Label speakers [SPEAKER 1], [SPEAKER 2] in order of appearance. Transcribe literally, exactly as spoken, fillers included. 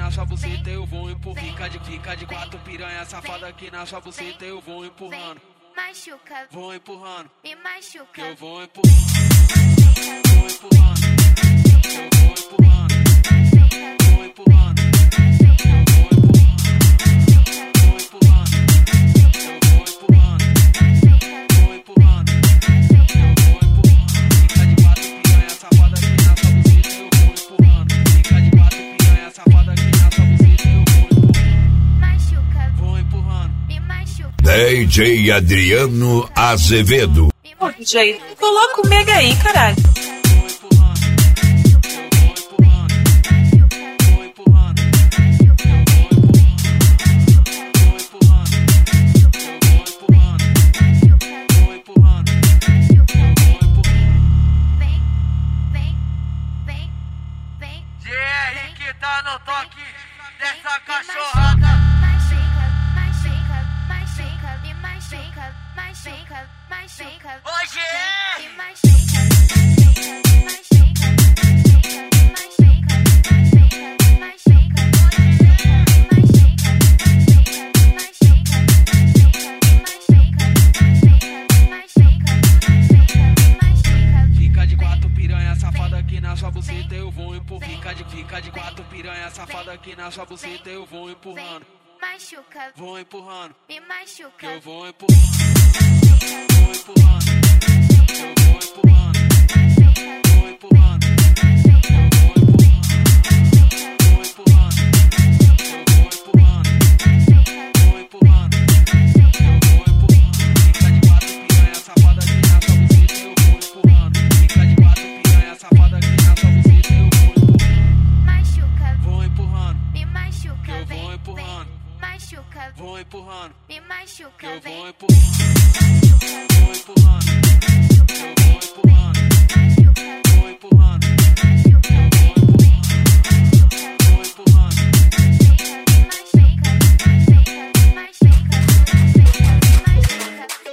[SPEAKER 1] na sua buceta eu vou empurrando. Fica de, fica de quatro piranha safada aqui na sua buceta eu vou empurrando.
[SPEAKER 2] Machuca,
[SPEAKER 1] vou empurrando,
[SPEAKER 2] me machuca,
[SPEAKER 1] que eu vou empurrando, vou empurrando, eu vou empurrando, vou empurrando, vou empurrando, eu vou empurrando, vou empurrando, eu vou empurrando. Fica de quatro piranha safada aqui na sua buceta eu vou empurrando. Fica de quatro piranha safada aqui na sua buceta eu vou empurrando.
[SPEAKER 2] machuca,
[SPEAKER 1] Vou empurrando,
[SPEAKER 2] me machuca.
[SPEAKER 3] D J Adriano Azevedo.
[SPEAKER 4] Ô, D J, coloca o mega aí, caralho.
[SPEAKER 1] vou empurrando, eu vou empurrando, vou empurrando, eu vou empurrando, vou empurrando, vou empurrando, vou empurrando, eu vou empurrando.
[SPEAKER 2] Vem, vem, vem, vem.
[SPEAKER 5] G R que tá no toque dessa
[SPEAKER 2] Me
[SPEAKER 5] cachorrada.
[SPEAKER 2] machuca, machuca, machuca, me machuca, machuca, machuca.
[SPEAKER 5] Ô G R!
[SPEAKER 2] Me machuca, machuca, machuca, me machuca, machuca, machuca.
[SPEAKER 1] Fica de quatro piranha safada aqui na sua buceta eu vou empurrando. Fica de, fica de quatro piranha safada aqui na sua buceta eu vou empurrando.
[SPEAKER 2] Machuca,
[SPEAKER 1] Vou empurrando,
[SPEAKER 2] me
[SPEAKER 1] que
[SPEAKER 2] machuca.
[SPEAKER 1] eu vou empurrando, vou empurrando, eu vou empurrando, vou empurrando, eu vou empurrando, vou empurrando, eu vou empurrando, vou empurrando, eu vou empurrando. Fica de quatro piranha safada aqui na sua buceta eu vou empurrando. Fica de quatro piranha safada aqui na sua buceta eu vou empurrando.
[SPEAKER 2] Machuca,
[SPEAKER 1] Vou empurrando,
[SPEAKER 2] me machuca.
[SPEAKER 1] que eu
[SPEAKER 2] Vem,
[SPEAKER 1] vou
[SPEAKER 2] vem.
[SPEAKER 1] empurrando,
[SPEAKER 2] Machuca,
[SPEAKER 1] vou empurrando,
[SPEAKER 2] me
[SPEAKER 1] que
[SPEAKER 2] machuca.
[SPEAKER 1] eu
[SPEAKER 2] Vem.
[SPEAKER 1] vou empurrando, vou empurrando, eu vou empurrando.